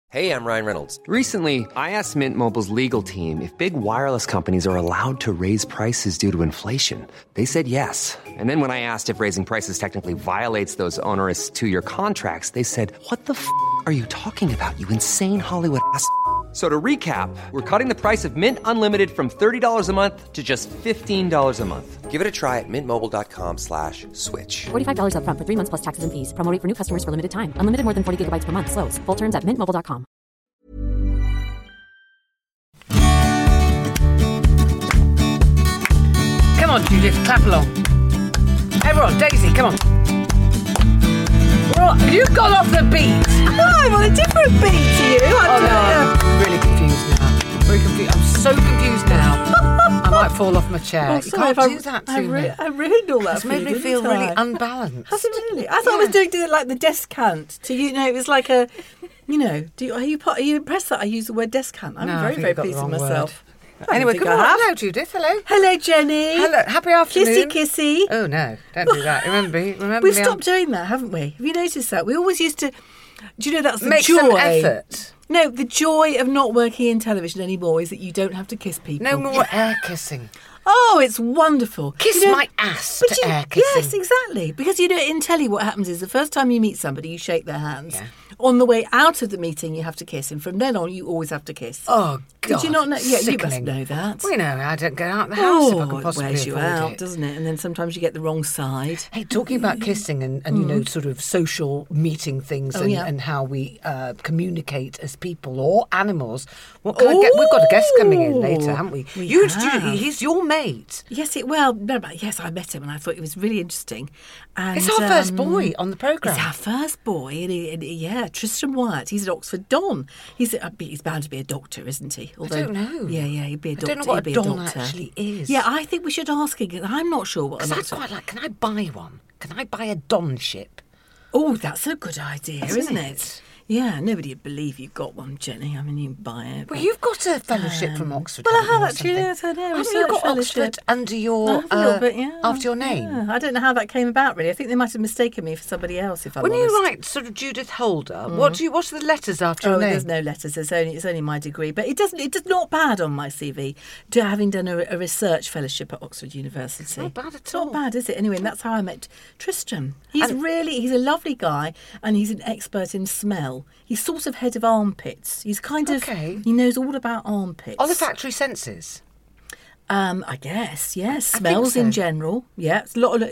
Hey, I'm Ryan Reynolds. Recently, I asked Mint Mobile's legal team if big wireless companies are allowed to raise prices due to inflation. They said yes. And then when I asked if raising prices technically violates those onerous two-year contracts, they said, "What the f*** are you talking about, you insane Hollywood ass?" So to recap, we're cutting the price of Mint Unlimited from $30 a month to just $15 a month. Give it a try at mintmobile.com/switch. $45 up front for 3 months plus taxes and fees. Promo rate for new customers for limited time. Unlimited more than 40 gigabytes per month. Slows full terms at mintmobile.com. Come on, Judith, clap along. Everyone, Daisy, come on. You've gone off the beat. I'm on a different beat to you. I'm really confused now. Very confused. I'm so confused now. I might fall off my chair. You can't do that to me. I ruined all that. It's made me feel really unbalanced. Has it really? I thought I was doing like the descant. It was like a, are you impressed that I use the word descant? I'm very pleased with myself. Anyway, come on. Hello, Judith. Hello. Hello, Jenny. Hello. Happy afternoon. Kissy. Oh, no. Don't do that. Remember We've stopped doing that, haven't we? Have you noticed that? We always used to... Do you know that's the make joy? Some effort. No, the joy of not working in television anymore is that you don't have to kiss people. No more air kissing. Oh, it's wonderful. Kiss my ass to air kissing. Yes, exactly. Because, in telly what happens is the first time you meet somebody, you shake their hands. Yeah. On the way out of the meeting, you have to kiss. And from then on, you always have to kiss. Oh, God. Did you not know? Yeah, Sickening. You must know that. Well, I don't get out of the house if I can possibly it wears you out, it. doesn't it? And then sometimes you get the wrong side. Hey, talking about kissing and sort of social meeting things and how we communicate as people or animals. We've got a guest coming in later, haven't we? He's your mate. Yes, I met him and I thought it was really interesting. And, it's our first boy on the programme. It's our first boy, and Tristram Wyatt. He's at Oxford Don. He's bound to be a doctor, isn't he? Although, I don't know. Yeah, he'd be a doctor. I don't know what a Don actually is. Yeah, I think we should ask him, because I'm not sure what. Because I'd quite like. Can I buy one? Can I buy a Don ship? Oh, that's a good idea, isn't it? Yeah, nobody would believe you've got one, Jenny. I mean, you buy it. Well, you've got a fellowship from Oxford. Well, I have actually. Yes, I know. Have you got Oxford under your after your name? Yeah. I don't know how that came about. Really, I think they might have mistaken me for somebody else. If I'm honest. When you write sort of Judith Holder, what are the letters after your name? There's no letters. It's only my degree, but it does not bad on my CV to having done a research fellowship at Oxford University. It's not bad at all. It's not bad, is it? Anyway, and that's how I met Tristram. He's a lovely guy, and he's an expert in smell. He's sort of head of armpits. He's kind of... He knows all about armpits. Olfactory senses? I guess, yes. Smells in general. Yeah.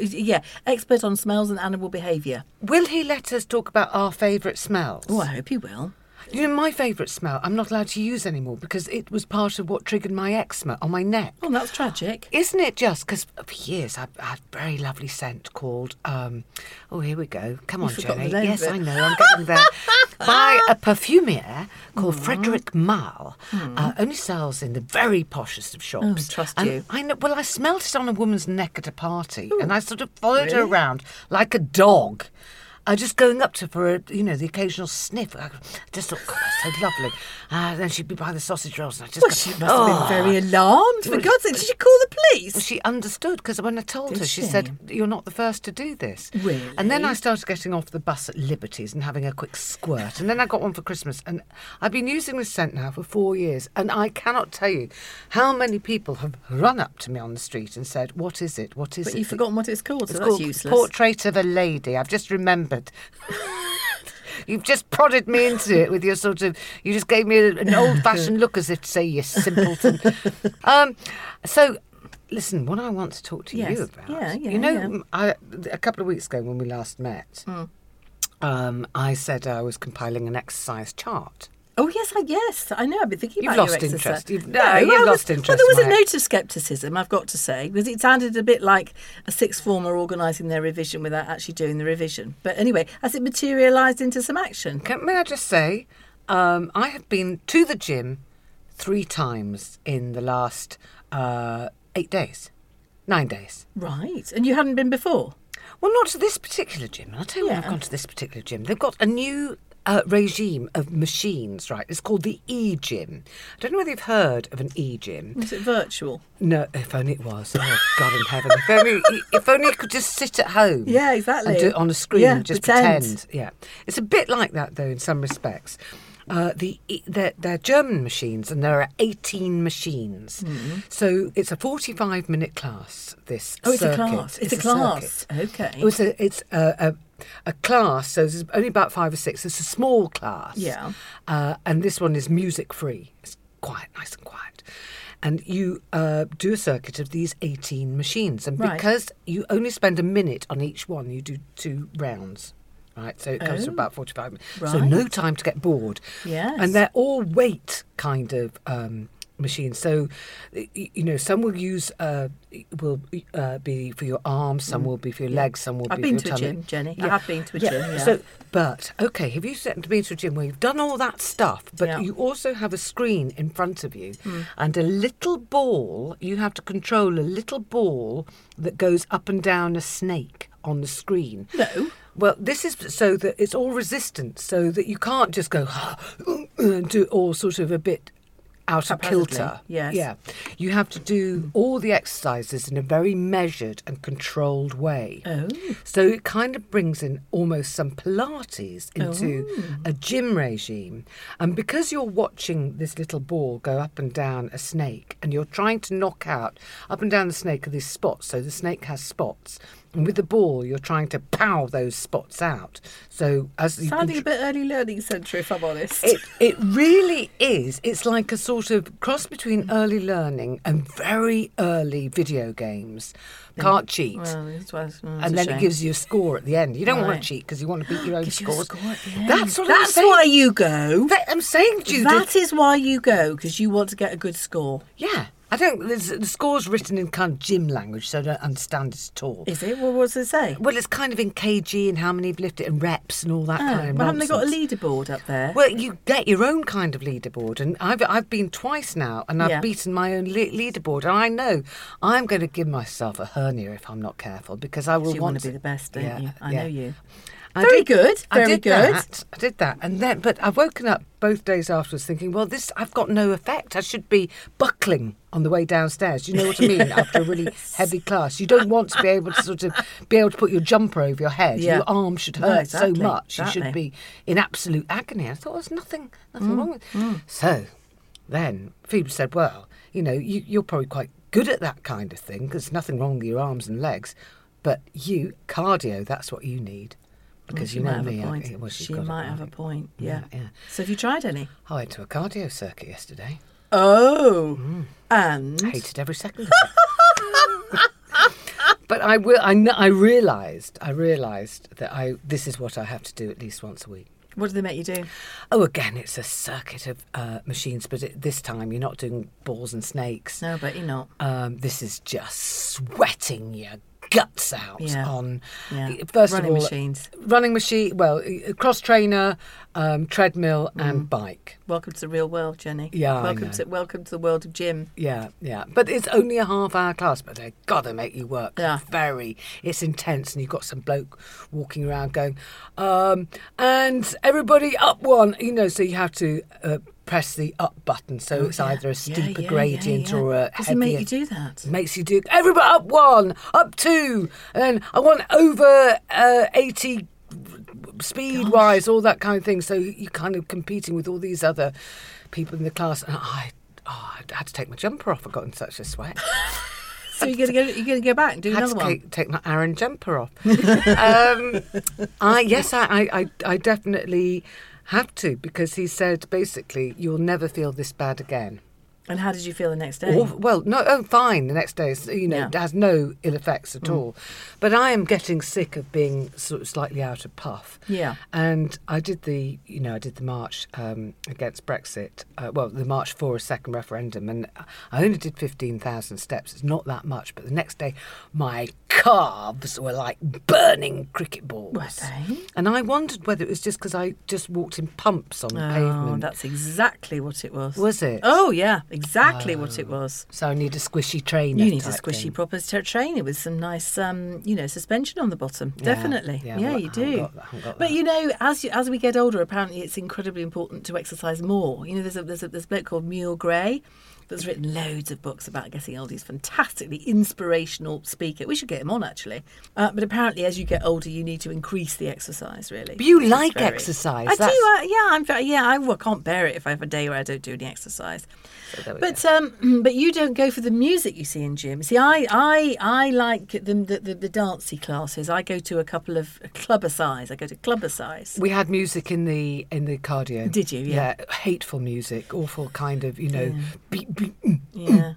Expert on smells and animal behaviour. Will he let us talk about our favourite smells? Oh, I hope he will. My favourite smell, I'm not allowed to use anymore because it was part of what triggered my eczema on my neck. Oh, that's tragic. Isn't it just? Because for years I've had a very lovely scent called, here we go. Come on, Jenny. Yes, I know, I'm getting there. By a perfumier called Frederick Malle. Only sells in the very poshest of shops. Oh, trust you. I know. Well, I smelt it on a woman's neck at a party and I sort of followed her around like a dog. Just going up to her for the occasional sniff. I just thought, God, that's so lovely. Then she'd be by the sausage rolls, and she must have been very alarmed. For God's sake, did she call the police? Well, she understood because when I told her, she said, "You're not the first to do this." Really? And then I started getting off the bus at Liberties and having a quick squirt, and then I got one for Christmas, and I've been using this scent now for 4 years, and I cannot tell you how many people have run up to me on the street and said, "What is it? What is it?" But you've forgotten what it's called, it's so called that's useless. Portrait of a Lady. I've just remembered. You've just prodded me into it with your sort of... You just gave me an old-fashioned look as if to say, you simpleton. So, listen, what I want to talk to you about... a couple of weeks ago when we last met, I said I was compiling an exercise chart. Oh, yes, I know. I've been thinking You've about lost your interest. You've lost interest. Well, there was a note of scepticism, I've got to say, because it sounded a bit like a sixth former organising their revision without actually doing the revision. But anyway, has it materialised into some action? May I just say, I have been to the gym 3 times in the last 8 days. 9 days. Right. And you hadn't been before? Well, not to this particular gym. I'll tell you why I've gone to this particular gym. They've got a new... regime of machines, right? It's called the e-gym. I don't know whether you've heard of an e-gym. Is it virtual? No, if only it was. Oh, God in heaven. If only you could just sit at home. Yeah, exactly. And do it on a screen and just pretend. Yeah. It's a bit like that, though, in some respects. They're German machines, and there are 18 machines. So it's a 45-minute class. This it's circuit. a class. It's a class. Circuit. Okay. It's a class. So there's only about 5 or 6. It's a small class. Yeah. And this one is music free. It's quiet, nice and quiet. And you do a circuit of these 18 machines. And because you only spend a minute on each one, you do 2 rounds. Right, so it comes to about 45 minutes. Right. So no time to get bored. Yes. And they're all weight kind of machines. So, some will use be for your arms, some will be for your legs, some will I've be been for to your a tummy. gym, Jenny. Yeah. I have been to a gym, yeah. So, but, okay, have you been to a gym where you've done all that stuff, but you also have a screen in front of you and a little ball, you have to control a little ball that goes up and down a snake on the screen. No. Well, this is so that it's all resistant, so that you can't just go and do all sort of a bit out of kilter. Yes. Yeah. You have to do all the exercises in a very measured and controlled way. Oh. So it kind of brings in almost some Pilates into a gym regime. And because you're watching this little ball go up and down a snake, and you're trying to knock out up and down the snake are these spots. So the snake has spots. And with the ball, you're trying to pow those spots out. So as you Sounding a bit early learning centre, if I'm honest. it really is. It's like a sort of cross between early learning and very early video games. Can't cheat. Well, it's and then it gives you a score at the end. You don't want to cheat because you want to beat your own Gives you a scores. score at the end. That's what I'm That's saying. why you go. I'm saying, Judith. That is why you go, because you want to get a good score. Yeah. I don't. The score's written in kind of gym language, so I don't understand it at all. Is it? Well, what does it say? Well, it's kind of in kg and how many you've lifted and reps and all that kind of Well, haven't they got a nonsense. leaderboard up there? Well, you get your own kind of leaderboard, and I've been twice now, and I've Yeah. beaten my own leaderboard, and I know I'm going to give myself a hernia if I'm not careful, because I will You want to be the best, don't you? I know you. I Very did- good, I very did good. I did that, and then, but I've woken up both days afterwards thinking, well, I've got no effect. I should be buckling on the way downstairs. You know what I mean? After a really heavy class, you don't want to be able to put your jumper over your head. Yeah. Your arm should No, hurt exactly, so much. You exactly. should be in absolute agony. I thought there's nothing wrong with it. So then Phoebe said, well, you're probably quite good at that kind of thing because nothing wrong with your arms and legs, but cardio, that's what you need. Because She you might know have me. a point. She might have a point, yeah. Yeah. So have you tried any? I went to a cardio circuit yesterday. Oh. And? Hated every second of it. But I realised that this is what I have to do at least once a week. What do they make you do? Oh, again, it's a circuit of machines, but this time you're not doing balls and snakes. No, but you're not. This is just sweating your guts out on first Running of all machines. Running machine, well, cross trainer, treadmill and bike. Welcome to the real world, Jenny. Yeah, welcome to the world of gym. Yeah. But it's only a half-hour class, but they've got to make you work. Yeah. It's intense, and you've got some bloke walking around going, and everybody up one, so you have to press the up button, so it's either a steeper gradient or a Does heavier. it make you do that? Makes you do everybody up 1, up 2, and then I want over 80 speed-wise, all that kind of thing. So you're kind of competing with all these other people in the class, and I had to take my jumper off. I got in such a sweat. So you're gonna go back and do another one? Take my Aaron jumper off. I definitely have to, because he said basically you'll never feel this bad again. And how did you feel the next day? Fine. The next day, it has no ill effects at all. But I am getting sick of being sort of slightly out of puff. Yeah. And I did the march against Brexit. The march for a second referendum, and I only did 15,000 steps. It's not that much. But the next day, my calves were like burning cricket balls. Were they? And I wondered whether it was just because I just walked in pumps on the pavement. Oh, that's exactly what it was. Was it? Oh, yeah. Exactly what it was. So I need a squishy trainer. You need a type squishy thing. proper trainer with some nice, suspension on the bottom. Definitely. yeah, Yeah, well, you I haven't do. got But that. as we get older, apparently it's incredibly important to exercise more. There's a bloke called Muir Gray that's written loads of books about getting older. He's a fantastically inspirational speaker. We should get them on, actually. But apparently, as you get older, you need to increase the exercise, really. But you like exercise. I do. I can't bear it if I have a day where I don't do any exercise. So but you don't go for the music you see in gym. See, I like the dancey classes. I go to a couple of clubber-size. I go to clubber-size. We had music in the cardio. Did you? Yeah. Hateful music, awful kind of, beat. Yeah.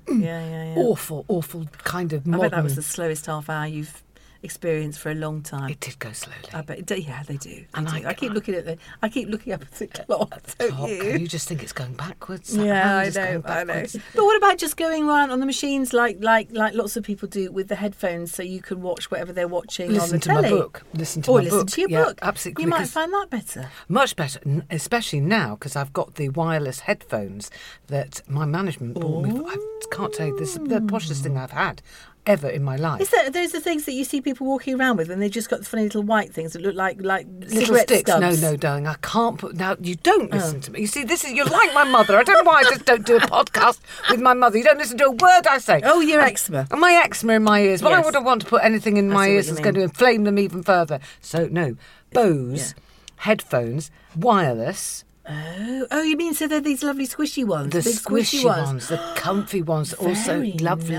Awful kind of modern. I bet that was the slowest half hour you've experienced for a long time. It did go slowly. I bet. Yeah, they do. And I keep looking up at the clock. Don't you? You just think it's going backwards. Yeah, I know. But what about just going around on the machines like lots of people do with the headphones, so you can watch whatever they're watching on the telly? Listen to your book. Absolutely. You might find that better. Much better, especially now because I've got the wireless headphones that my management bought me. I can't tell you, this is the poshest thing I've had ever in my life. Is that those are things that you see people walking around with, and they just got the funny little white things that look like little cigarette sticks? stubs? No, darling, I can't put. Now you don't listen to me. You see, you're like my mother. I don't know why I just don't do a podcast with my mother. You don't listen to a word I say. Oh, your eczema. And my eczema in my ears. Why Yes. would I want to put anything in my ears that's going to inflame them even further? So no, Bose headphones, wireless. Oh, you mean so they're these lovely squishy ones? The big squishy ones, the comfy ones, also Very lovely.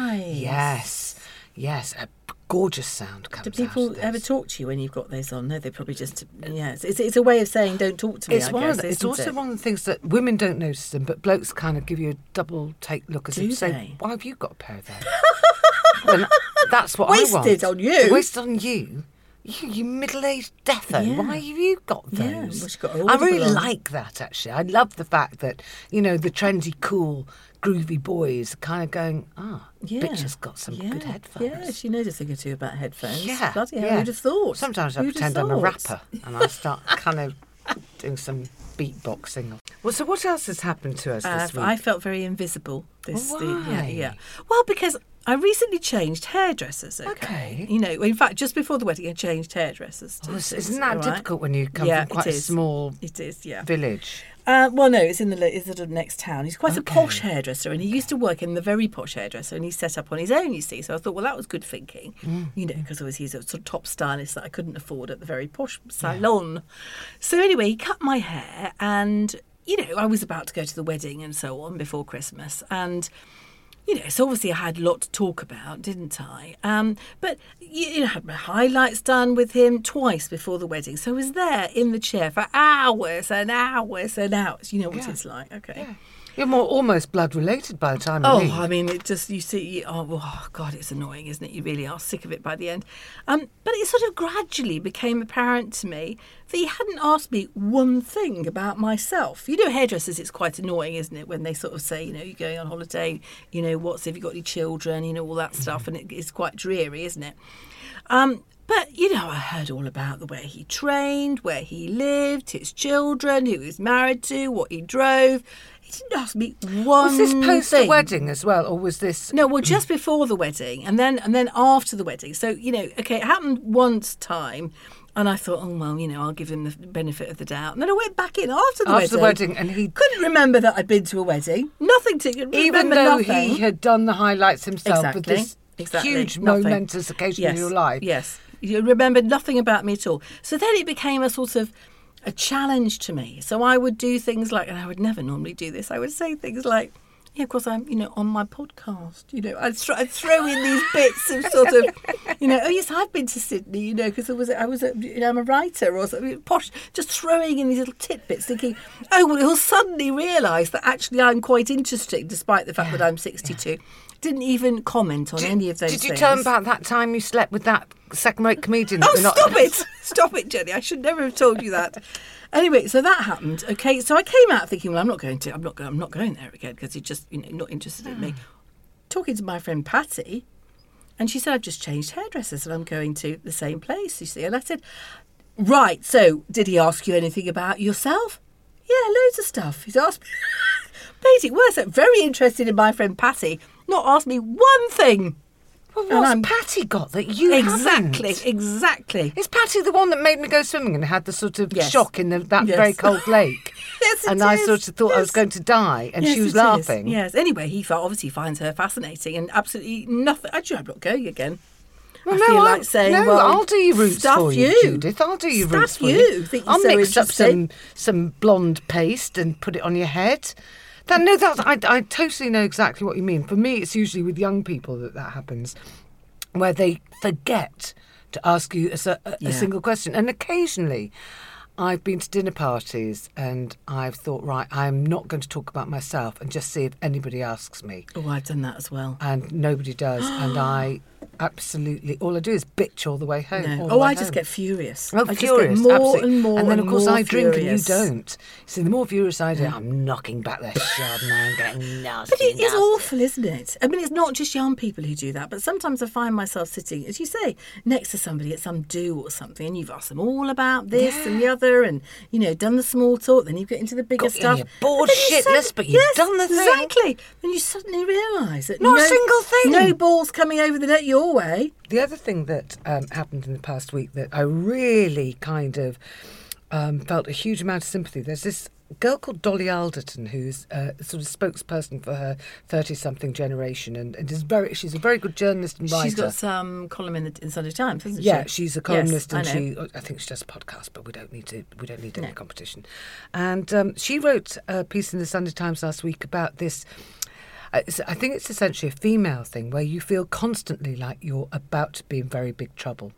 nice. Yes, a gorgeous sound comes out. Do people ever talk to you when you've got those on? No, they probably just It's a way of saying don't talk to me. It's also one of the things that women don't notice them, but blokes kind of give you a double take look as if to say, "Why have you got a pair of those?" Well, that's what I want. Wasted on you. Wasted on you. You middle-aged defo. Yeah. Why have you got those? Yeah, well, she's got her I really audible on. like that, actually. I love the fact that, the trendy, cool, groovy boys are kind of going, bitch has got some good headphones. Yeah, she knows a thing or two about headphones. Yeah. Bloody hell, who'd have thought? Sometimes I Who'd pretend have I'm a thought? rapper and I start kind of doing some beatboxing. Well, so what else has happened to us this week? I felt very invisible. Why? Yeah. Well, because I recently changed hairdressers. Okay. In fact, just before the wedding, I changed hairdressers. Isn't that difficult when you come from quite a small village? Well, no, it's in the next town. He's quite a posh hairdresser, and he used to work in the very posh hairdresser, and he set up on his own, you see. So I thought, well, that was good thinking, because obviously he's a sort of top stylist that I couldn't afford at the very posh salon. So anyway, he cut my hair, and, I was about to go to the wedding and so on before Christmas, and... so obviously I had a lot to talk about, didn't I? But, I had my highlights done with him twice before the wedding. So I was there in the chair for hours and hours and hours. You know what it's like, okay? Yeah. You're almost blood related by the time you leave. I mean, it just, you see, God, it's annoying, isn't it? You really are sick of it by the end. But it sort of gradually became apparent to me that he hadn't asked me one thing about myself. Hairdressers, it's quite annoying, isn't it, when they sort of say, you're going on holiday, have you got any children, all that stuff, and it's quite dreary, isn't it? But, I heard all about the way he trained, where he lived, his children, who he was married to, what he drove. He didn't ask me one Was this post thing. the wedding as well, or was this... No, well, just before the wedding, and then after the wedding. So, it happened once time, and I thought, I'll give him the benefit of the doubt. And then I went back in after the wedding, and he... couldn't remember that I'd been to a wedding. Nothing to... Even though nothing. he had done the highlights himself with this Exactly. huge Nothing. momentous occasion in your life. Yes. You remembered nothing about me at all. So then it became a sort of a challenge to me. So I would do things like, and I would never normally do this, I would say things like, of course, I'm, on my podcast, I'd throw in these bits of sort of, oh, yes, I've been to Sydney, because I'm a writer or something, posh, just throwing in these little tidbits, thinking, oh, well, he'll suddenly realise that actually I'm quite interesting, despite the fact that I'm 62. Yeah. Didn't even comment on any of those things. Did you tell him about that time you slept with that second-rate comedian? Stop it, Jenny. I should never have told you that. Anyway, so that happened. Okay, so I came out thinking, well, I'm not going there again because he's just, not interested in me. Talking to my friend Patty, and she said, I've just changed hairdressers and I'm going to the same place, you see. And I said, right, so did he ask you anything about yourself? Yeah, loads of stuff. He's asked me. Made it worse. I'm very interested in my friend Patty. Not asked me one thing. Well, what's Patty got that you haven't? Exactly. Is Patty the one that made me go swimming and had the sort of shock in that very cold lake? Yes, and I sort of thought I was going to die, and she was laughing. Yes. Anyway, he obviously finds her fascinating and absolutely nothing. Actually, I'm not going again. Well, I feel like saying, no, well, I'll do your roots stuff for you, Judith. I'll do your roots for you. Think you're I'll so mix up interesting. some blonde paste and put it on your head. I totally know exactly what you mean. For me, it's usually with young people that happens, where they forget to ask you a single question. And occasionally, I've been to dinner parties and I've thought, right, I'm not going to talk about myself and just see if anybody asks me. Oh, I've done that as well. And nobody does. And I absolutely, all I do is bitch all the way home. No. all the Oh, way I just home. get furious. Oh, I furious, just get more absolutely. and more and then, of course, more I drink furious. and you don't. So the more furious I do, I'm knocking back their chardonnay and getting nasty. But it is nasty. awful, isn't it? I mean, it's not just young people who do that, but sometimes I find myself sitting, as you say, next to somebody at some do or something, and you've asked them all about this and the other, and, you know, done the small talk, then you get into the bigger Got you stuff. and you're bored And then you shitless, but you've done the thing. Exactly. Then you suddenly realise that Not a single thing. No ball's coming over the net your way. The other thing that happened in the past week that I really kind of felt a huge amount of sympathy. There's this girl called Dolly Alderton who's sort of spokesperson for her 30-something generation and she's a very good journalist and writer. She's got some column in Sunday Times, hasn't she? Yeah, she's a columnist Yes, and I think she does a podcast, but we don't need any competition. And she wrote a piece in the Sunday Times last week about this. I think it's essentially a female thing where you feel constantly like you're about to be in very big trouble.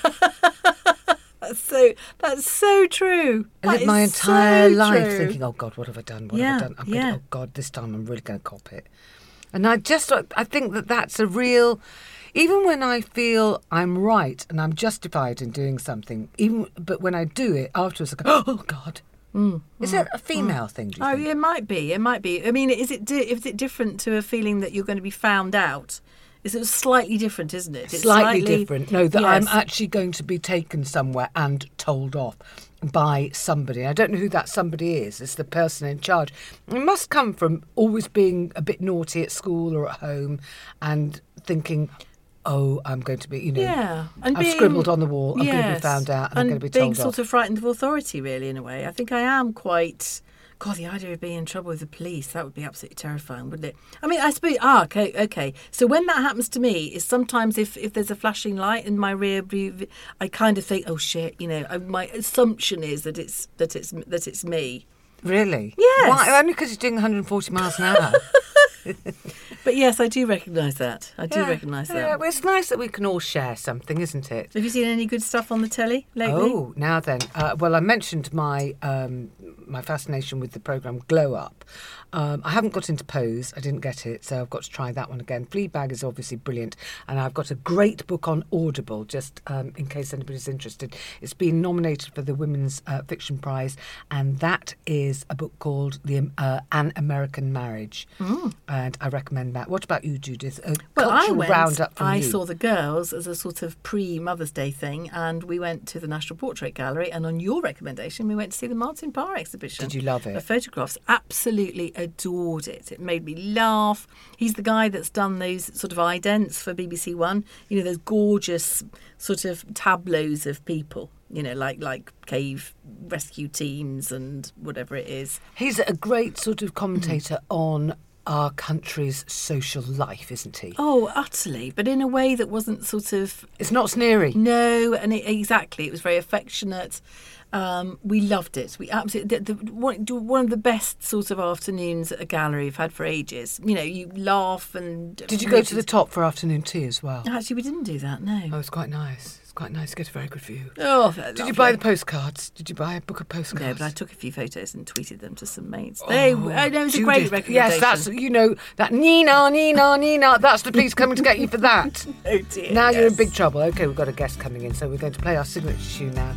That's so true. I lived my entire life thinking, oh God, what have I done? What have I done? Oh God, this time I'm really going to cop it. And I think that's a real, even when I feel I'm right and I'm justified in doing something, but when I do it afterwards, I go, oh God. Is it a female thing, do you think? Oh, it might be. It might be. I mean, is it different to a feeling that you're going to be found out? It's slightly different, isn't it? It's slightly different. No, that yes. I'm actually going to be taken somewhere and told off by somebody. I don't know who that somebody is. It's the person in charge. It must come from always being a bit naughty at school or at home and thinking, oh, I'm going to be, yeah. And I've scribbled on the wall, I'm going to be found out and I'm going to be told being off. sort of frightened of authority, really, in a way. I think I am quite... God, the idea of being in trouble with the police, that would be absolutely terrifying, wouldn't it? I mean, I suppose, okay. So when that happens to me, is sometimes if there's a flashing light in my rear view, I kind of think, oh shit, my assumption is that it's me. Really? Yes. Why? Only because you're doing 140 miles an hour. But yes, I do recognise that. Recognise that. Yeah, well, it's nice that we can all share something, isn't it? Have you seen any good stuff on the telly lately? Oh, now then. Well, I mentioned my fascination with the programme Glow Up. I haven't got into Pose. I didn't get it, so I've got to try that one again. Fleabag is obviously brilliant, and I've got a great book on Audible, just in case anybody's interested. It's been nominated for the Women's Fiction Prize, and that is a book called An American Marriage, and I recommend that. What about you, Judith? Roundup from I you. saw The Girls as a sort of pre-Mother's Day thing, and we went to the National Portrait Gallery, and on your recommendation, we went to see the Martin Parr exhibition. Did you love it? The photographs, absolutely adored it. It made me laugh. He's the guy that's done those sort of idents for BBC One, those gorgeous sort of tableaus of people, like cave rescue teams and whatever it is. He's a great sort of commentator on our country's social life, isn't he? Oh, utterly. But in a way that wasn't sort of... It's not sneery. No, and exactly. It was very affectionate. We loved it. We absolutely... one of the best sort of afternoons at a gallery we've had for ages. You laugh and... Did you go to the top for afternoon tea as well? Actually, we didn't do that, no. Oh, it's quite nice. It's quite nice to get a very good view. Oh, did you buy the postcards? Did you buy a book of postcards? No, but I took a few photos and tweeted them to some mates. I know it was a great recommendation. Yes, that's, that Nina, that's the police coming to get you for that. Oh dear. Now you're in big trouble. OK, we've got a guest coming in, so we're going to play our signature tune now.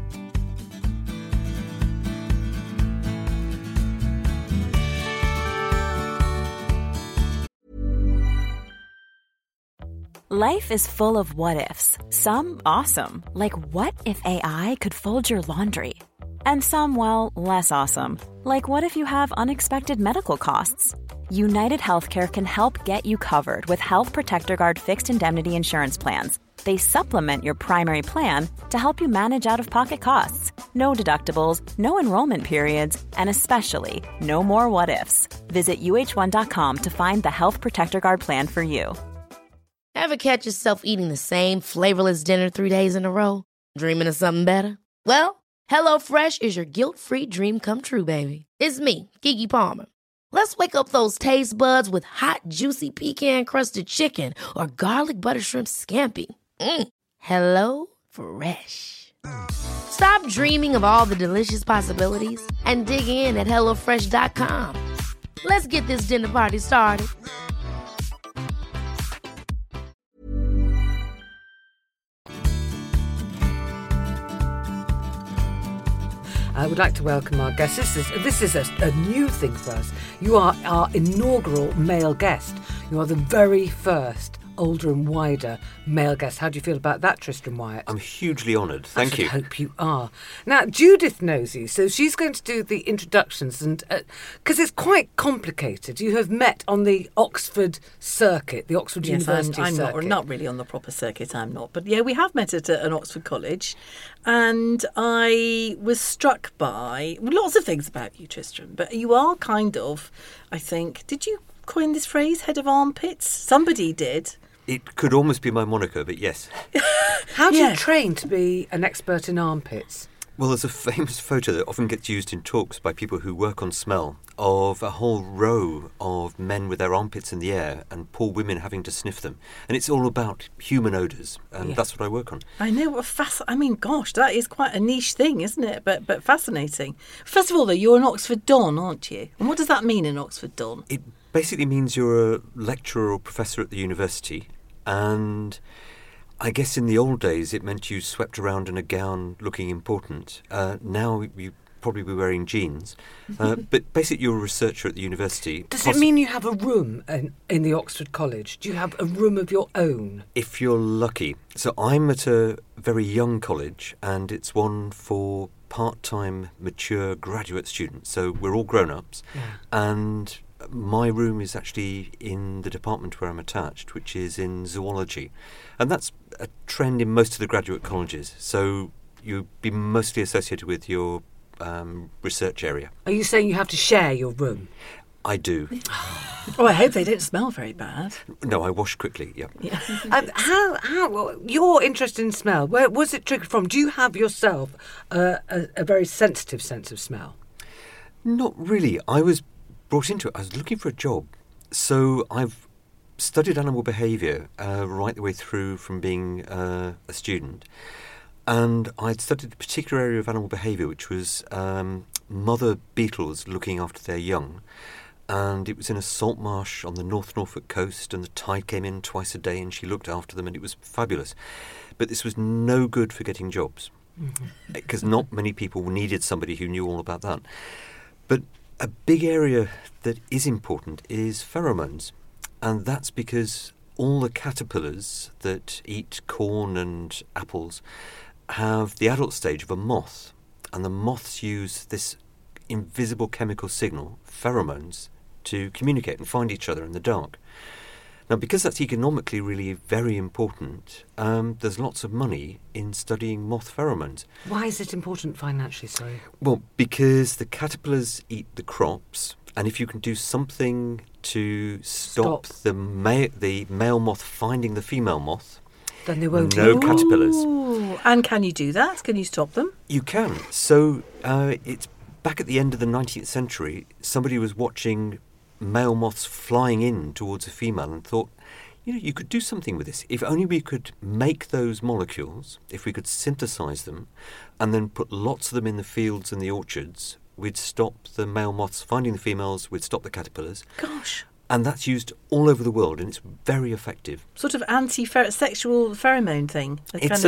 Life is full of what-ifs. Some awesome, like what if AI could fold your laundry? And some, well, less awesome, like what if you have unexpected medical costs? United Healthcare can help get you covered with Health Protector Guard fixed indemnity insurance plans. They supplement your primary plan to help you manage out-of-pocket costs. No deductibles, no enrollment periods, and especially no more what-ifs. Visit UH1.com to find the Health Protector Guard plan for you. Ever catch yourself eating the same flavorless dinner 3 days in a row? Dreaming of something better? Well, HelloFresh is your guilt-free dream come true, baby. It's me, Keke Palmer. Let's wake up those taste buds with hot, juicy pecan-crusted chicken or garlic butter shrimp scampi. Hello Fresh. Stop dreaming of all the delicious possibilities and dig in at HelloFresh.com. Let's get this dinner party started. I would like to welcome our guest. This is a new thing for us. You are our inaugural male guest. You are the very first older and wider male guest. How do you feel about that, Tristram Wyatt? I'm hugely honoured. Thank you. I hope you are. Now, Judith knows you, so she's going to do the introductions, and because it's quite complicated. You have met on the Oxford circuit, the Oxford University I'm circuit. not really on the proper circuit, I'm not. But yeah, we have met at an Oxford college, and I was struck by lots of things about you, Tristram, but you are kind of, I think, did you coin this phrase, head of armpits? Somebody did. It could almost be my moniker, but yes. How do you train to be an expert in armpits? Well, there's a famous photo that often gets used in talks by people who work on smell of a whole row of men with their armpits in the air and poor women having to sniff them. And it's all about human odours, and that's what I work on. I know. I mean, gosh, that is quite a niche thing, isn't it? But fascinating. First of all, though, you're an Oxford Don, aren't you? And what does that mean, an Oxford Don? It basically means you're a lecturer or professor at the university, and I guess in the old days it meant you swept around in a gown looking important. Now you probably be wearing jeans. But basically you're a researcher at the university. Does it mean you have a room in the Oxford College? Do you have a room of your own? If you're lucky. So I'm at a very young college, and it's one for part-time mature graduate students. So we're all grown-ups. Yeah. And my room is actually in the department where I'm attached, which is in zoology. And that's a trend in most of the graduate colleges. So you'd be mostly associated with your research area. Are you saying you have to share your room? I do. Oh, I hope they don't smell very bad. No, I wash quickly, yeah. How you're interested in smell, where was it triggered from? Do you have yourself a very sensitive sense of smell? Not really. I was brought into it. I was looking for a job. So I've studied animal behaviour right the way through from being a student. And I'd studied a particular area of animal behaviour, which was mother beetles looking after their young. And it was in a salt marsh on the North Norfolk coast, and the tide came in twice a day and she looked after them, and it was fabulous. But this was no good for getting jobs, because not many people needed somebody who knew all about that. But a big area that is important is pheromones, and that's because all the caterpillars that eat corn and apples have the adult stage of a moth, and the moths use this invisible chemical signal, pheromones, to communicate and find each other in the dark. Now, because that's economically really very important, there's lots of money in studying moth pheromones. Why is it important financially, sorry? Well, because the caterpillars eat the crops, and if you can do something to stop the male moth finding the female moth, then they won't no caterpillars. Ooh. And can you do that? Can you stop them? You can. So it's back at the end of the 19th century, somebody was watching male moths flying in towards a female and thought, you could do something with this. If only we could make those molecules, if we could synthesize them, and then put lots of them in the fields and the orchards, we'd stop the male moths finding the females, we'd stop the caterpillars. Gosh. And that's used all over the world, and it's very effective. Sort of anti-sexual pheromone thing.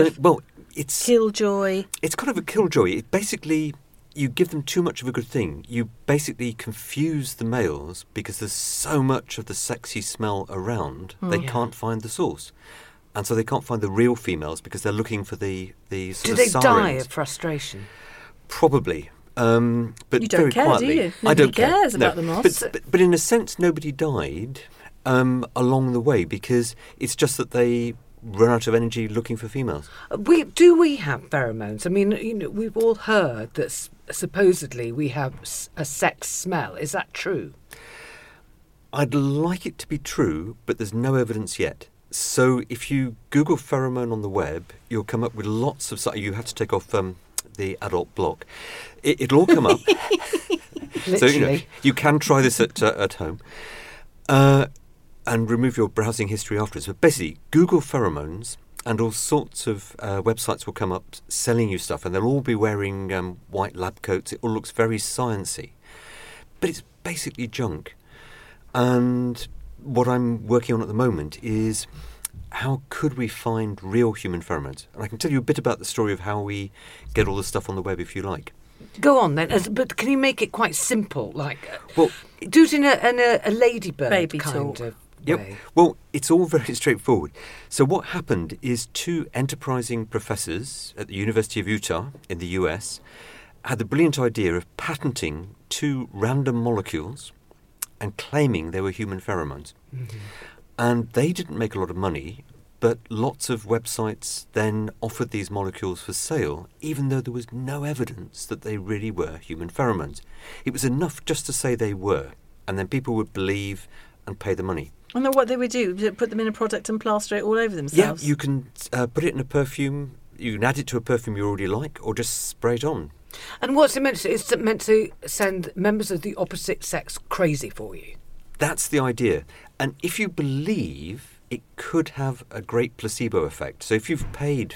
It's killjoy. It's kind of a killjoy. It basically, you give them too much of a good thing. You basically confuse the males because there's so much of the sexy smell around, they can't find the source. And so they can't find the real females because they're looking for the sort of sirens. Do they die of frustration? Probably. But you don't very care, quietly. do you? I don't care. Cares about the moths. But in a sense, nobody died along the way because it's just that they run out of energy looking for females. Do we have pheromones? I mean, we've all heard that supposedly we have a sex smell. Is that true? I'd like it to be true, but there's no evidence yet. So if you Google pheromone on the web, you'll come up with lots of... You have to take off the adult block. It'll all come up. So, you can try this at home. And remove your browsing history afterwards. But basically, Google pheromones and all sorts of websites will come up selling you stuff, and they'll all be wearing white lab coats. It all looks very sciencey. But it's basically junk. And what I'm working on at the moment is how could we find real human pheromones? And I can tell you a bit about the story of how we get all the stuff on the web if you like. Go on then, but can you make it quite simple? Well, do it in a ladybird Baby kind talk. of Yep. way. Well, it's all very straightforward. So what happened is two enterprising professors at the University of Utah in the US had the brilliant idea of patenting two random molecules and claiming they were human pheromones. Mm-hmm. And they didn't make a lot of money, but lots of websites then offered these molecules for sale, even though there was no evidence that they really were human pheromones. It was enough just to say they were, and then people would believe and pay the money. And then what they would do, put them in a product and plaster it all over Yeah, themselves? you can put it in a perfume. You can add it to a perfume you already like, or just spray it on. And what's it meant to? It's meant to send members of the opposite sex crazy for you. That's the idea. And if you believe, it could have a great placebo effect. So if you've paid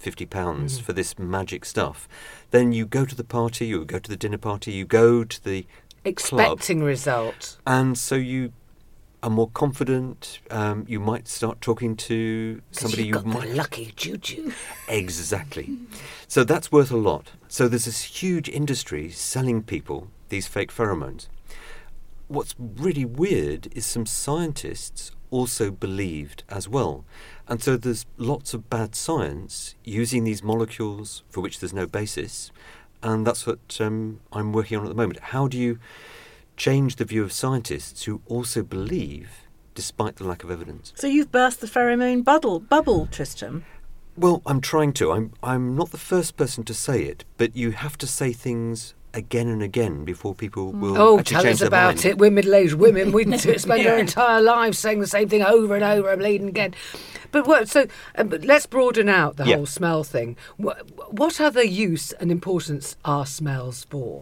£50 for this magic stuff, then you go to the party, you go to the dinner party, you go to the Expecting club, results. and so you are more confident. You might start talking to somebody You've got might the lucky juju. Exactly. So that's worth a lot. So there's this huge industry selling people these fake pheromones. What's really weird is some scientists also believed as well. And so there's lots of bad science using these molecules for which there's no basis. And that's what I'm working on at the moment. How do you change the view of scientists who also believe despite the lack of evidence? So you've burst the pheromone bubble, Tristram. Well, I'm trying to. I'm not the first person to say it, but you have to say things again and again before people will actually tell change us their about mind. it. We're middle-aged women. We spend our entire lives saying the same thing over and over and bleeding again. But but let's broaden out the Yeah. whole smell thing. What other use and importance are smells for?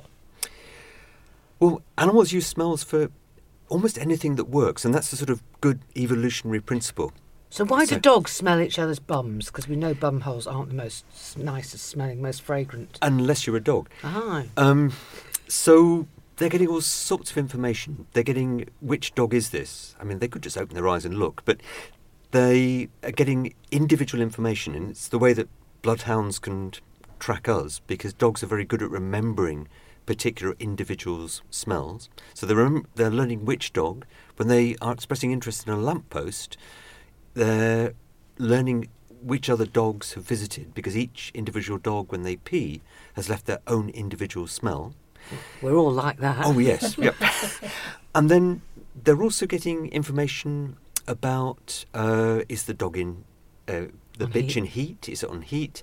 Well, animals use smells for almost anything that works, and that's a sort of good evolutionary principle. So why do dogs smell each other's bums? Because we know bum holes aren't the most nicest smelling, most fragrant. Unless you're a dog. Ah. So they're getting all sorts of information. They're getting which dog is this? I mean, they could just open their eyes and look, but they are getting individual information, and it's the way that bloodhounds can track us, because dogs are very good at remembering particular individuals' smells. So they're learning which dog. When they are expressing interest in a lamppost, they're learning which other dogs have visited, because each individual dog, when they pee, has left their own individual smell. We're all like that. Oh, yes. Yep. And then they're also getting information about, is the dog in the bitch in heat? Is it on heat?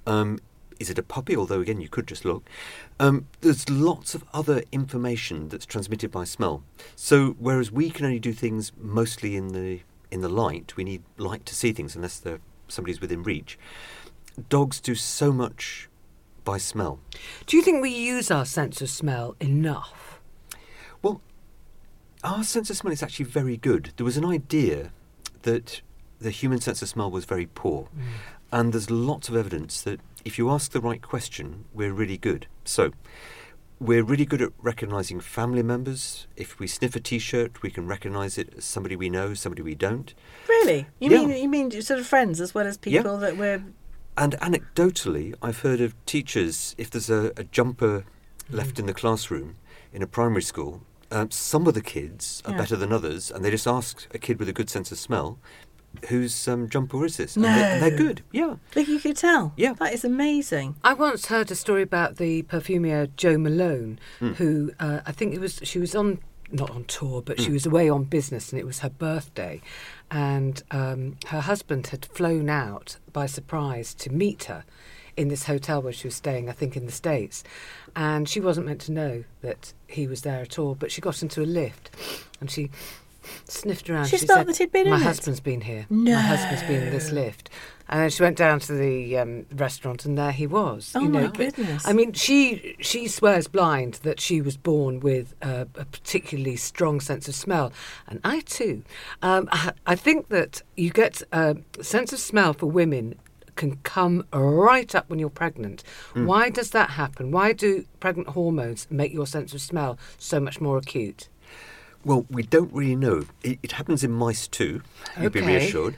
Is it a puppy? Although, again, you could just look. There's lots of other information that's transmitted by smell. So whereas we can only do things mostly in the light, we need light to see things unless somebody's within reach. Dogs do so much by smell. Do you think we use our sense of smell enough? Well, our sense of smell is actually very good. There was an idea that the human sense of smell was very poor. And there's lots of evidence that if you ask the right question, we're really good. So we're really good at recognising family members. If we sniff a T-shirt, we can recognise it as somebody we know, somebody we don't. Really? Yeah. You mean sort of friends as well as people that we're... And anecdotally, I've heard of teachers, if there's a jumper left in the classroom in a primary school, some of the kids are better than others, and they just ask a kid with a good sense of smell, whose jumper is this? No. And they're good, yeah. Like you could tell? Yeah. That is amazing. I once heard a story about the perfumier Jo Malone, who I think she was not on tour, but she was away on business, and it was her birthday, and her husband had flown out by surprise to meet her in this hotel where she was staying, I think in the States, and she wasn't meant to know that he was there at all, but she got into a lift and she sniffed around. She smelled said, that he'd been in my it? husband's been here. No. My husband's been in this lift. And then she went down to the restaurant, and there he was. Oh, you know, my but, goodness. I mean, she swears blind that she was born with a particularly strong sense of smell, and I too. I think that you get a sense of smell for women can come right up when you're pregnant. Why does that happen? Why do pregnant hormones make your sense of smell so much more acute? Well, we don't really know. It happens in mice too. You'd be Okay. reassured.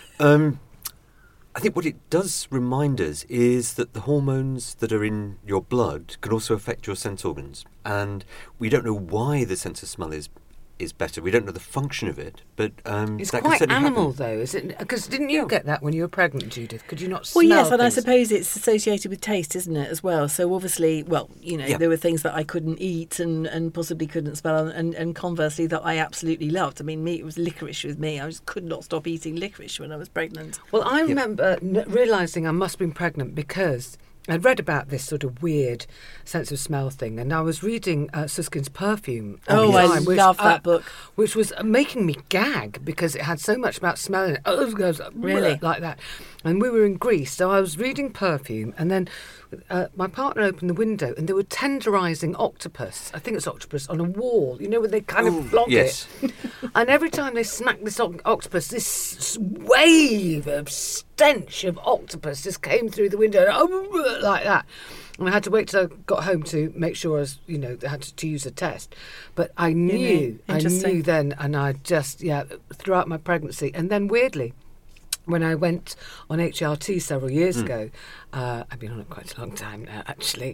I think what it does remind us is that the hormones that are in your blood can also affect your sense organs. And we don't know why the sense of smell is better. We don't know the function of it, but It's that can quite certainly animal, happen. though, is it? Because didn't you get that when you were pregnant, Judith? Could you not smell Well, yes, and I things? suppose it's associated with taste, isn't it, as well? So obviously, well, you know, Yeah. there were things that I couldn't eat and possibly couldn't smell, and conversely that I absolutely loved. I mean, it was licorice with me. I just could not stop eating licorice when I was pregnant. Well, I remember realising I must have been pregnant because I'd read about this sort of weird sense of smell thing, and I was reading Susskind's Perfume. Oh, I love that book. Which was making me gag because it had so much about smell in it. Oh, it goes Really? like that. And we were in Greece, so I was reading Perfume, and then my partner opened the window, and they were tenderising octopus. I think it's octopus on a wall. You know, where they kind of flog yes. it. And every time they smacked this octopus, this wave of stench of octopus just came through the window like that. And I had to wait till I got home to make sure I was, you know, I had to use a test. But I knew Interesting. then, and I just, throughout my pregnancy. And then weirdly, when I went on HRT several years ago, I've been on it quite a long time now, actually,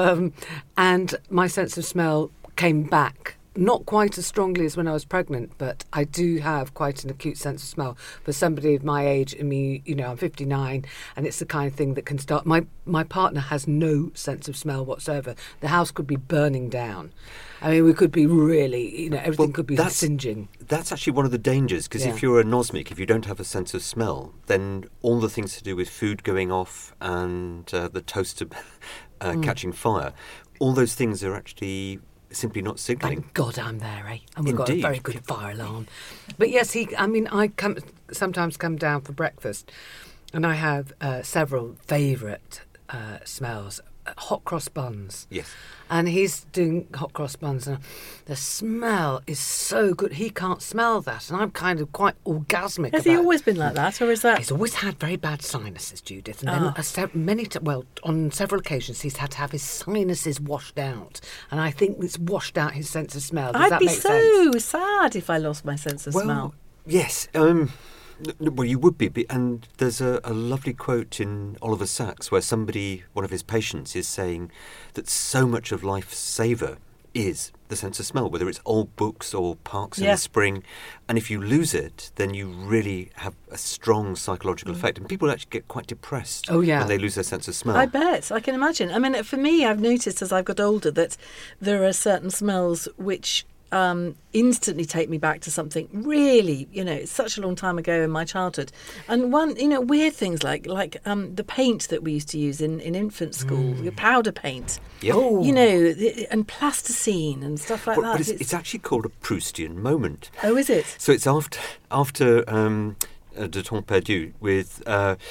and my sense of smell came back. Not quite as strongly as when I was pregnant, but I do have quite an acute sense of smell for somebody of my age. I mean, you know, I'm 59, and it's the kind of thing that can start. My partner has no sense of smell whatsoever. The house could be burning down. I mean, we could be really, you know, everything could be singeing. That's actually one of the dangers, because if you're anosmic, if you don't have a sense of smell, then all the things to do with food going off and the toaster catching fire, all those things are actually simply not signalling. Thank God I'm there, eh? And we've got a Indeed. very good fire alarm. But yes, I sometimes come down for breakfast, and I have several favourite smells. Hot cross buns. Yes. And he's doing hot cross buns, and the smell is so good. He can't smell that, and I'm kind of quite orgasmic. Has he about it. always been like that, or is that... He's always had very bad sinuses, Judith, and then on several occasions he's had to have his sinuses washed out, and I think it's washed out his sense of smell. Does I'd that be make so sense? sad if I lost my sense of smell. Yes. Well, you would be. And there's a lovely quote in Oliver Sacks where one of his patients, is saying that so much of life's savour is the sense of smell, whether it's old books or parks in the spring. And if you lose it, then you really have a strong psychological effect. And people actually get quite depressed when they lose their sense of smell. I bet. I can imagine. I mean, for me, I've noticed as I've got older that there are certain smells which instantly take me back to something really, you know, it's such a long time ago in my childhood. And one, you know, weird things like the paint that we used to use in infant school, your powder paint, Yep. you know, and plasticine and stuff like that. But it's actually called a Proustian moment. Oh, is it? So it's after De Temps Perdu with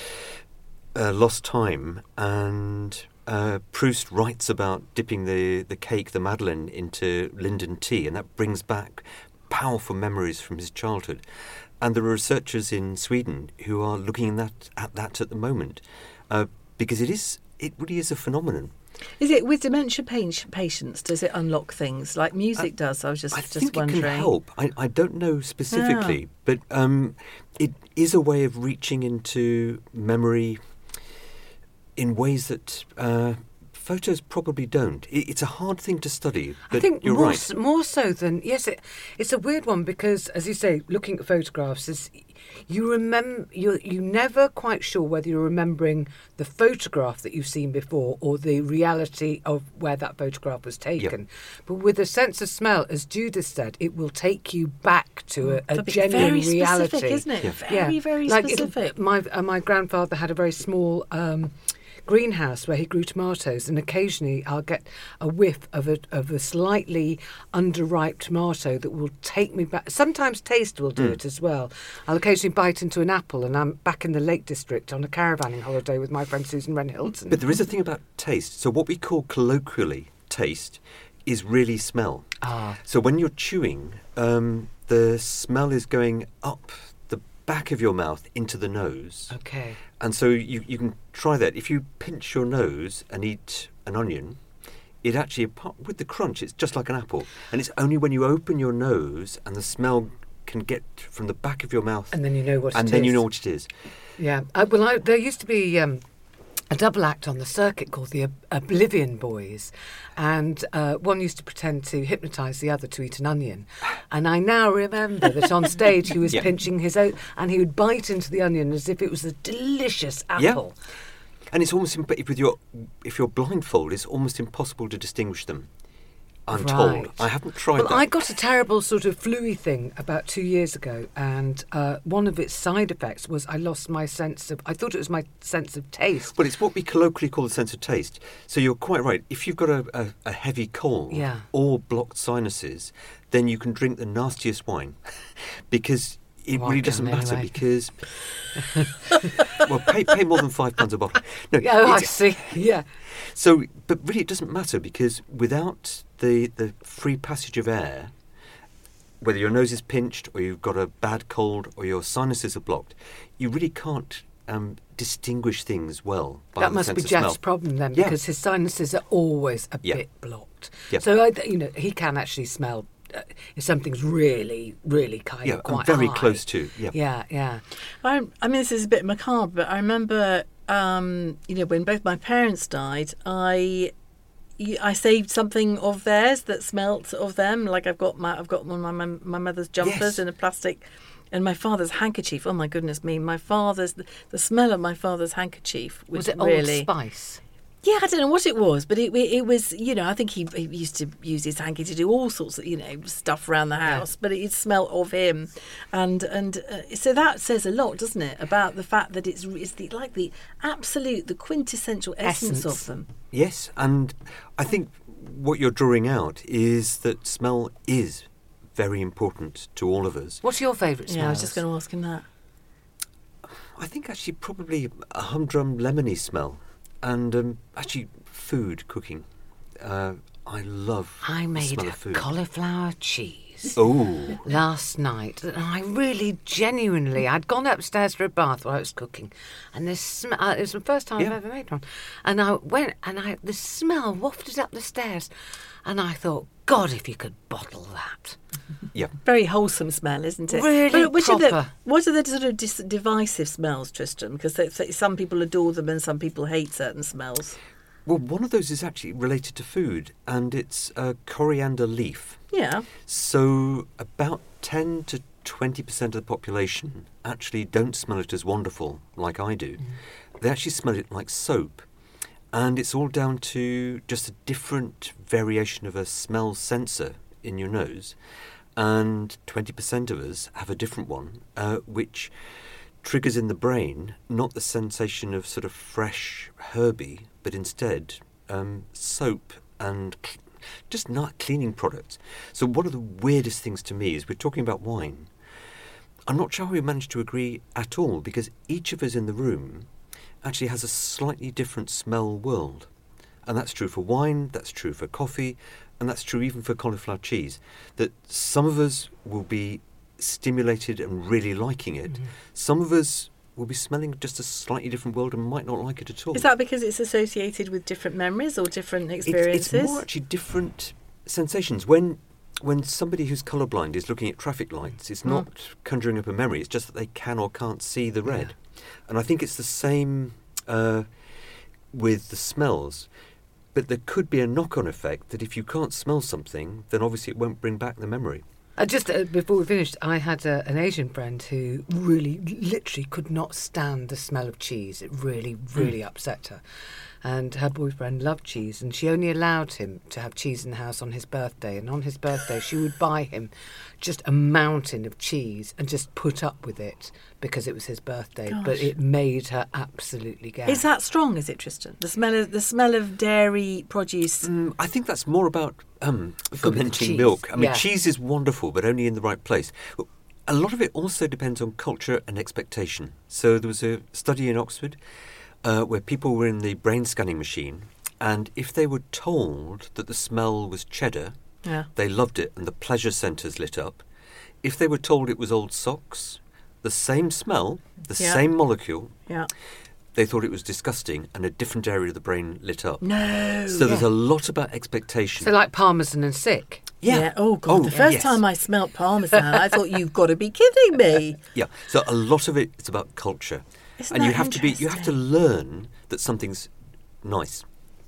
Lost Time, and Proust writes about dipping the cake, the Madeleine, into linden tea, and that brings back powerful memories from his childhood. And there are researchers in Sweden who are looking at that at the moment, because it really is a phenomenon. Is it with dementia patients? Does it unlock things like music does? I was just think wondering. it can help. I don't know specifically, but it is a way of reaching into memory in ways that photos probably don't. It's a hard thing to study, but I think you're right. More so than it's a weird one because, as you say, looking at photographs is you remember you're never quite sure whether you're remembering the photograph that you've seen before or the reality of where that photograph was taken. Yep. But with a sense of smell, as Judith said, it will take you back to a genuine very reality, specific, isn't it? Yeah. Very, very like specific. my grandfather had a very small greenhouse where he grew tomatoes, and occasionally I'll get a whiff of a slightly underripe tomato that will take me back. Sometimes taste will do it as well. I'll occasionally bite into an apple, and I'm back in the Lake District on a caravanning holiday with my friend Susan Wren Hilton. But there is a thing about taste. So what we call colloquially taste is really smell. So when you're chewing, the smell is going up the back of your mouth into the nose. Okay. And so you can try that. If you pinch your nose and eat an onion, it actually, with the crunch, it's just like an apple. And it's only when you open your nose and the smell can get from the back of your mouth. And then you know what it is. And then you know what it is. Yeah. There used to be a double act on the circuit called the Oblivion Boys, and one used to pretend to hypnotise the other to eat an onion. And I now remember that on stage he was pinching his own, and he would bite into the onion as if it was a delicious apple. Yeah. And it's almost if you're blindfolded, it's almost impossible to distinguish them. I'm told. I haven't tried that. I got a terrible sort of flu-y thing about 2 years ago, and one of its side effects was I lost my sense of... I thought it was my sense of taste. Well, it's what we colloquially call the sense of taste. So you're quite right. If you've got a heavy cold or blocked sinuses, then you can drink the nastiest wine because... It really doesn't matter because, well, pay more than £5 a bottle. No, I see. Yeah. So, but really, it doesn't matter because without the free passage of air, whether your nose is pinched or you've got a bad cold or your sinuses are blocked, you really can't distinguish things well. That must be Jeff's problem then, because his sinuses are always a bit blocked. Yeah. So he can actually smell. If something's really, really quite very high. Close to. Yeah. I mean, this is a bit macabre, but I remember, when both my parents died, I saved something of theirs that smelt of them. Like I've got one of my mother's jumpers in a plastic, and my father's handkerchief. Oh my goodness me! The smell of my father's handkerchief was it really Old Spice? Yeah, I don't know what it was, but it was, I think he used to use his hanky to do all sorts of, stuff around the house, but it smelled of him. And so that says a lot, doesn't it, about the fact that it's the absolute, the quintessential essence of them. Yes, and I think what you're drawing out is that smell is very important to all of us. What's your favourite smell? Yeah, I was just going to ask him that. I think actually probably a humdrum lemony smell. And actually, food cooking. I love I made the smell a of food. cauliflower cheese last night. And I really, genuinely, I'd gone upstairs for a bath while I was cooking. And this it was the first time I've ever made one. And I went, and the smell wafted up the stairs. And I thought, God, if you could bottle that. Yeah. Very wholesome smell, isn't it? Really proper. What are the sort of divisive smells, Tristan? Because some people adore them and some people hate certain smells. Well, one of those is actually related to food, and it's coriander leaf. Yeah. So about 10 to 20% of the population actually don't smell it as wonderful like I do. They actually smell it like soap. And it's all down to just a different variation of a smell sensor in your nose. And 20% of us have a different one, which triggers in the brain not the sensation of sort of fresh herby, but instead soap and just not cleaning products. So one of the weirdest things to me is we're talking about wine. I'm not sure how we managed to agree at all, because each of us in the room actually has a slightly different smell world. And that's true for wine, that's true for coffee, and that's true even for cauliflower cheese. That some of us will be stimulated and really liking it. Mm-hmm. Some of us will be smelling just a slightly different world and might not like it at all. Is that because it's associated with different memories or different experiences? It's more actually different sensations. When somebody who's colourblind is looking at traffic lights, it's not conjuring up a memory, it's just that they can or can't see the red. Yeah. And I think it's the same with the smells. But there could be a knock-on effect that if you can't smell something, then obviously it won't bring back the memory. Just before we finished, I had an Asian friend who really, literally could not stand the smell of cheese. It really, really upset her. and her boyfriend loved cheese, and she only allowed him to have cheese in the house on his birthday. And on his birthday, she would buy him just a mountain of cheese and just put up with it because it was his birthday. Gosh. But it made her absolutely gag. Is that strong, is it, Tristan? The smell of dairy produce. I think that's more about fermenting cheese. milk. I mean, Yeah. cheese is wonderful, but only in the right place. A lot of it also depends on culture and expectation. So there was a study in Oxford where people were in the brain scanning machine, and if they were told that the smell was cheddar, Yeah. they loved it and the pleasure centres lit up. If they were told it was old socks, the same smell, the Yeah. same molecule, Yeah. they thought it was disgusting and a different area of the brain lit up. No. So there's a lot about expectation. So like parmesan and sick. Yeah. Oh, God. The first yes. time I smelt parmesan, I thought, you've got to be kidding me. Yeah. So a lot of it is about culture. Isn't And you that have to interesting? learn that something's nice.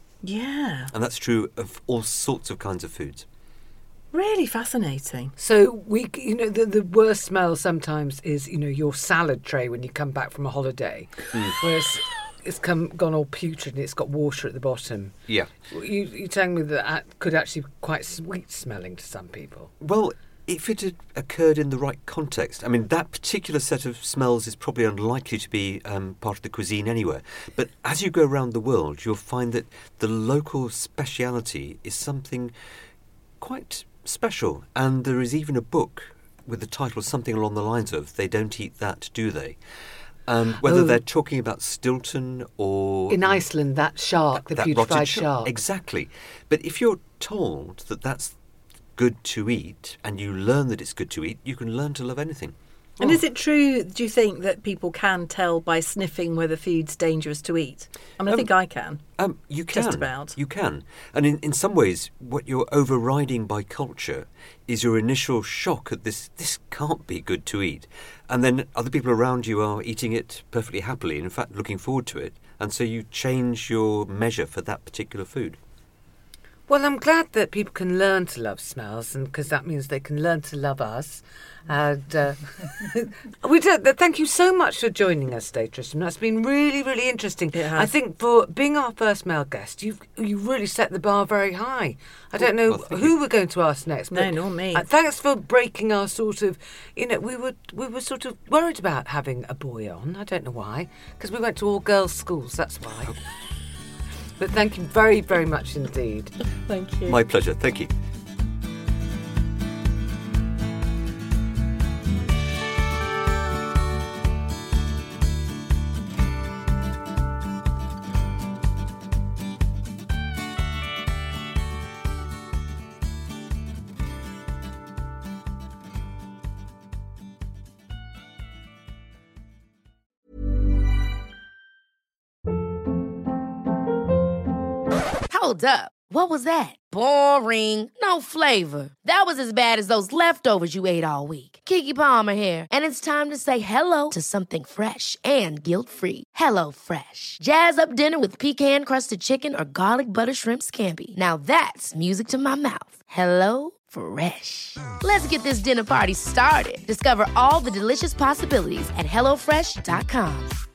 Yeah. And that's true of all sorts of kinds of foods. Really fascinating. So the worst smell sometimes is, your salad tray when you come back from a holiday, whereas it's gone all putrid and it's got water at the bottom. Yeah. You're telling me that could actually be quite sweet smelling to some people. Well, if it had occurred in the right context, I mean, that particular set of smells is probably unlikely to be part of the cuisine anywhere. But as you go around the world, you'll find that the local speciality is something quite special. And there is even a book with the title something along the lines of "They don't eat that, do they?" Whether they're talking about Stilton or... In Iceland, that shark, the that putrefied rotted shark. Exactly. But if you're told that that's good to eat and you learn that it's good to eat, you can learn to love anything. And is it true, do you think, that people can tell by sniffing whether food's dangerous to eat? I mean, I think I can. You can. Just about. You can. And in some ways, what you're overriding by culture is your initial shock at this can't be good to eat. And then other people around you are eating it perfectly happily and, in fact, looking forward to it. And so you change your measure for that particular food. Well, I'm glad that people can learn to love smells, and because that means they can learn to love us. And thank you so much for joining us today, Tristan. That's been really, really interesting. It has. I think for being our first male guest, you really set the bar very high. I don't know who we're going to ask next. No, but, nor me. Thanks for breaking our sort of, we were sort of worried about having a boy on. I don't know why, because we went to all girls' schools. That's why. But thank you very, very much indeed. Thank you. My pleasure. Thank you. Hold up. What was that? Boring. No flavor. That was as bad as those leftovers you ate all week. Keke Palmer here, and it's time to say hello to something fresh and guilt-free. Hello Fresh. Jazz up dinner with pecan-crusted chicken or garlic butter shrimp scampi. Now that's music to my mouth. Hello Fresh. Let's get this dinner party started. Discover all the delicious possibilities at HelloFresh.com.